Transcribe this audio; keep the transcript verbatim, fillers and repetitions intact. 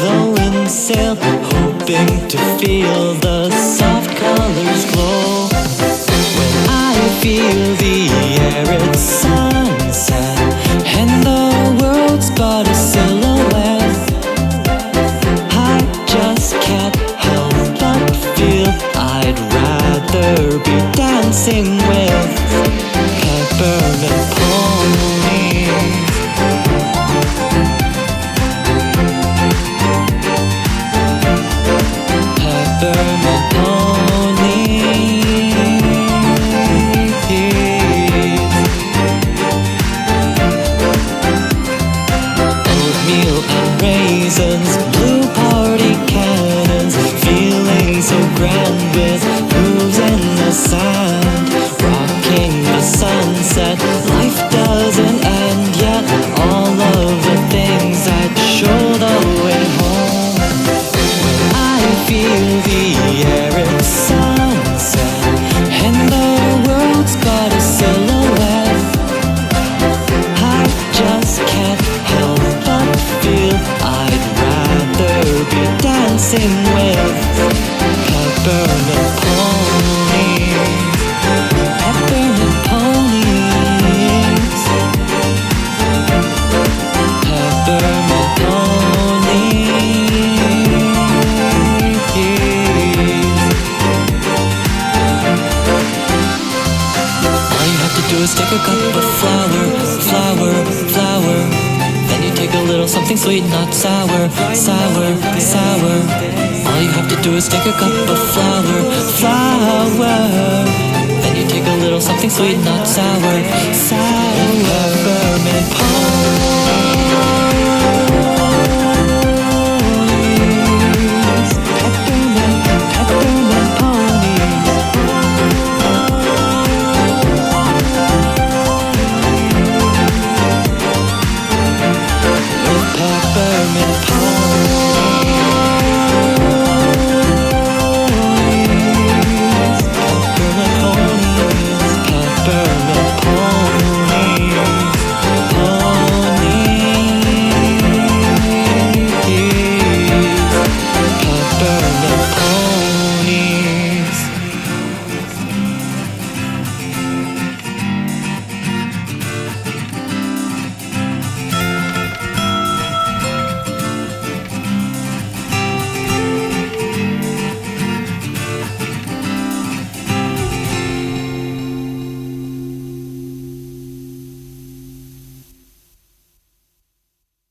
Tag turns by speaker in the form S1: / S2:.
S1: the windsail, hoping to feel the soft colors glow. When I feel the air, it's sunset, and the world's but a silhouette. I just can't help but feel I'd rather be dancing with peppermint ponies. Peppermint ponies. Oatmeal and raisins, blue party cannons, feeling so grand with moves in the sand, rocking the sunset. Life doesn't end yet, all of the things that show the way home. When I feel the air, it's sunset, and the world's but a silhouette. I just can't help but feel I'd rather be dancing with peppermint ponies. Peppermint ponies. Peppermint ponies. All you have to do is take a cup of flour, flour, flour. Then you take a little something sweet, not sour, sour, sour. All you have to do is take a cup of flour, flour. Then you take a little something sweet, not sour, sour.